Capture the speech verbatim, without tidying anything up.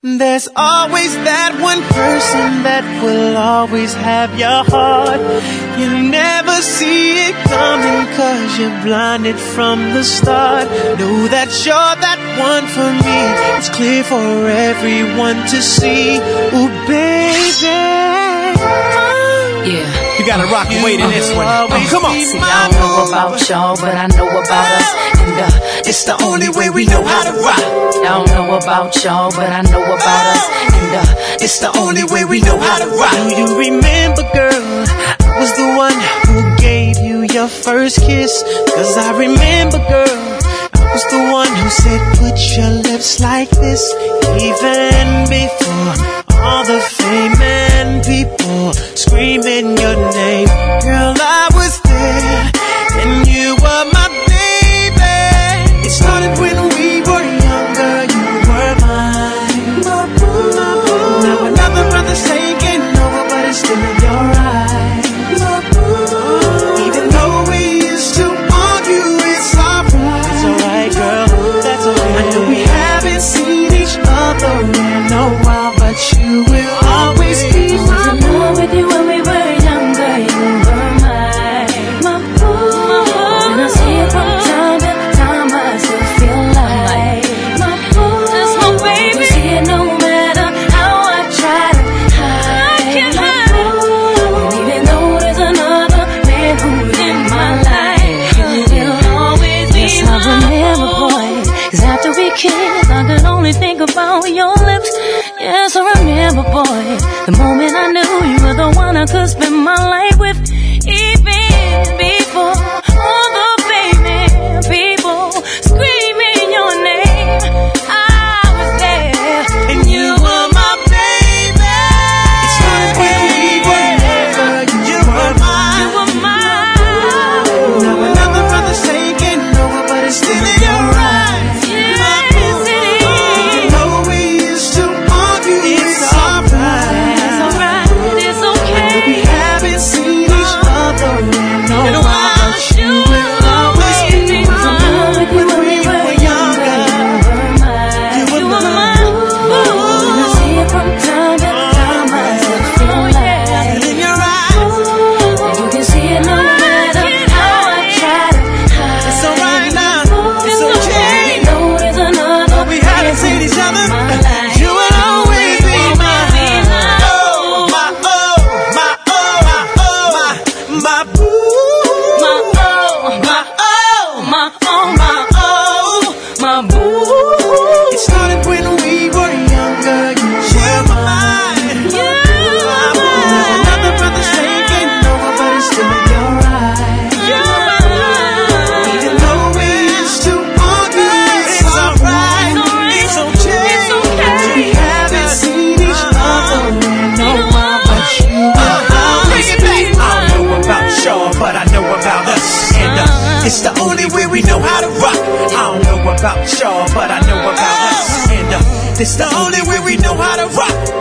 There's always that one person that will always have your heart. You never see it coming cause you're blinded from the start. Know that you're that one for me. It's clear for everyone to see. Ooh, baby. Yeah. You gotta rock and wait in this one. Oh, come on. See, I don't know about y'all, but I know about us. And uh, it's the only way we know how to rock. I don't know about y'all, but I know about us. And uh, it's the only way we know how to rock. Do you remember, girl, I was the one who gave you your first kiss? Cause I remember, girl, I was the one who said put your lips like this. Even before all the fame and people screaming your name, girl, I was there and you were my baby. It started when we were younger, you were mine. My boo, my boo. Now another brother's taking over, but it's still in your eyes. My boo. Even though we used to argue, it's alright. It's alright, girl, that's alright. I know we haven't seen each other in a while, but you will always be my boo. With you when we were younger, you were mine. My boo. And I see it from time to time, I still feel like my boo. That's my baby. You see it no matter how I try to hide. My boo. And even though there's another man who's in my life, you will always be yes, my boo. Yes, I remember, boy, cause after we kissed, I could only think about your lips. Yes, I remember, boy, the moment I knew you were the one I could spend my life with. Even before all the famous people screaming your name, I was there, and you were my baby. It's time when we were never, you were mine. You were mine. Now another brother's taking over, but it's still in your eyes. Yes, it is. Even though we used to argue, it's alright. It's alright, it's okay. We haven't seen each other in a while, but you will always be mine. When we were younger, you were mine. And I see it from time to time, I still feel like In your eyes, and you can see it no matter how I try to hide. it's alright now. It's okay. You know there's another We haven't seen each other. You will always be mine. Oh, my oh, my oh, my oh, my my boo. My oh, my oh, my oh, my oh, my boo. It started when we were younger. You were mine. You My boo. Now another brother's taking over, but it's still in your eyes. Even though we used to argue, it's alright. It's okay. We haven't seen each other in a while, but you will always be I don't know about y'all, but I know about us. And uh, it's the only way we know how to rock. I don't know about y'all, but I know about us. And uh, it's the only way we know how to rock.